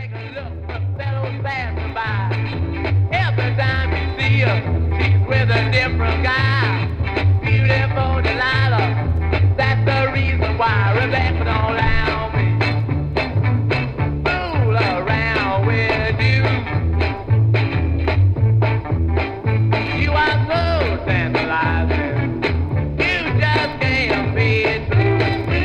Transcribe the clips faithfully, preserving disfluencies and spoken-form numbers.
take a look, the fellows passing by. Every time you see her, she's with a different guy. Beautiful Delilah, that's the reason why Rebecca don't lie on me. Fool around with you. You are so tantalizing. You just can't be true.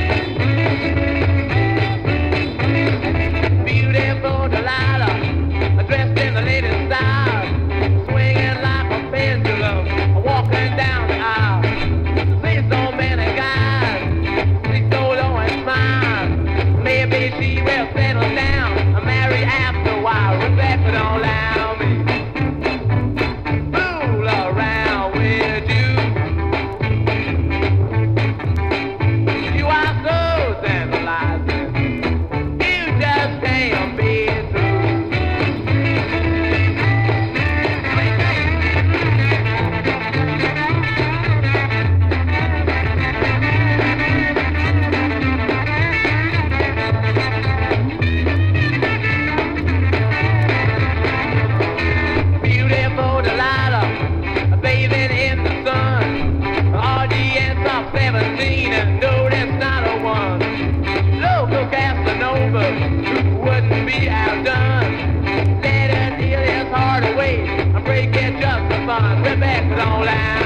Beautiful Delilah, dressed in the latest style, swinging like a pendulum, walking down the aisle. See so many guys, she's so low and smile. Maybe she will settle down and marry after a while. Rebecca don't lie on me. Fool around with you. You are so tantalizing. You just can't be true. Beautiful Delilah, bathing in the sun. Audience of seventeen and no, that's not a one. Local Casanova who wouldn't be outdone. Let her deal his heart away and break it just for fun. Rebecca don't lie.